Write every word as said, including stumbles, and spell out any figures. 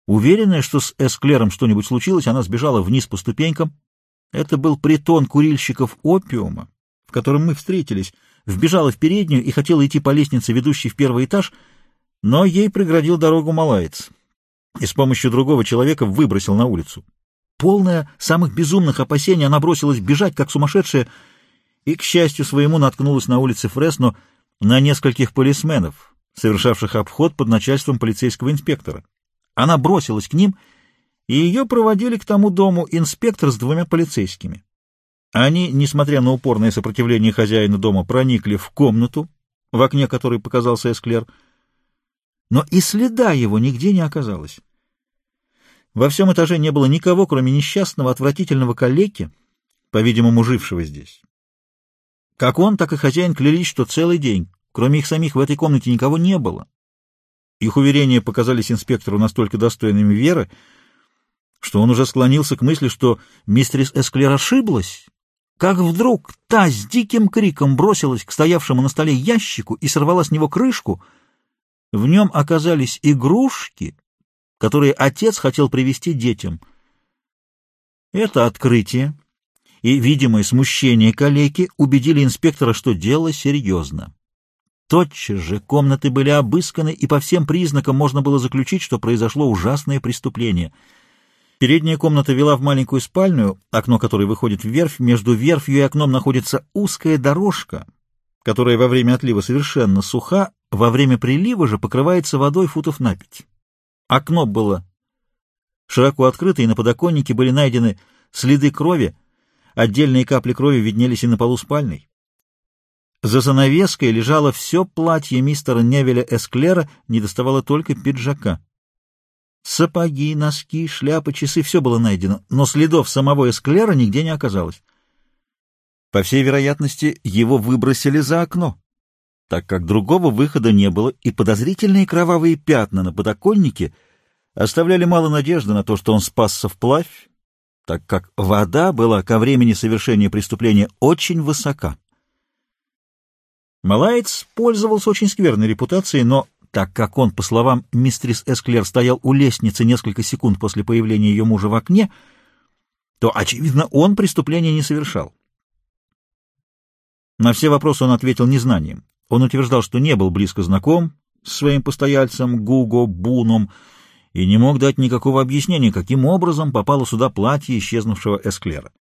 Уверенная, что с Эсклером что-нибудь случилось, она сбежала вниз по ступенькам. Это был притон курильщиков опиума, в котором мы встретились. Вбежала в переднюю и хотела идти по лестнице, ведущей в первый этаж, но ей преградил дорогу малаец и с помощью другого человека выбросил на улицу. Полная самых безумных опасений, она бросилась бежать, как сумасшедшая, и, к счастью своему, наткнулась на улице Фресно на нескольких полисменов, совершавших обход под начальством полицейского инспектора. Она бросилась к ним, и ее проводили к тому дому инспектор с двумя полицейскими. Они, несмотря на упорное сопротивление хозяина дома, проникли в комнату, в окне которой показался Эсклер, но и следа его нигде не оказалось. Во всем этаже не было никого, кроме несчастного, отвратительного калеки, по-видимому, жившего здесь. Как он, так и хозяин клялись, что целый день, кроме их самих, в этой комнате никого не было. Их уверения показались инспектору настолько достойными веры, что он уже склонился к мысли, что мистерис Эсклер ошиблась, как вдруг та с диким криком бросилась к стоявшему на столе ящику и сорвала с него крышку. В нем оказались игрушки, которые отец хотел привезти детям. Это открытие и видимое смущение калеки убедили инспектора, что дело серьезно. Тотчас же комнаты были обысканы, и по всем признакам можно было заключить, что произошло ужасное преступление. Передняя комната вела в маленькую спальню, окно которой выходит в верфь. Между верфью и окном находится узкая дорожка, которая во время отлива совершенно суха, во время прилива же покрывается водой футов на пять. Окно было широко открыто, и на подоконнике были найдены следы крови, отдельные капли крови виднелись и на полу спальной. За занавеской лежало все платье мистера Невеля Эсклера, недоставало только пиджака. Сапоги, носки, шляпы, часы — все было найдено, но следов самого Эсклера нигде не оказалось. По всей вероятности, его выбросили за окно, так как другого выхода не было, и подозрительные кровавые пятна на подоконнике оставляли мало надежды на то, что он спасся вплавь, так как вода была ко времени совершения преступления очень высока. Малаец пользовался очень скверной репутацией, но так как он, по словам мистерис Эсклер, стоял у лестницы несколько секунд после появления ее мужа в окне, то, очевидно, он преступления не совершал. На все вопросы он ответил незнанием. Он утверждал, что не был близко знаком с своим постояльцем Гуго Буном и не мог дать никакого объяснения, каким образом попало сюда платье исчезнувшего Эсклера.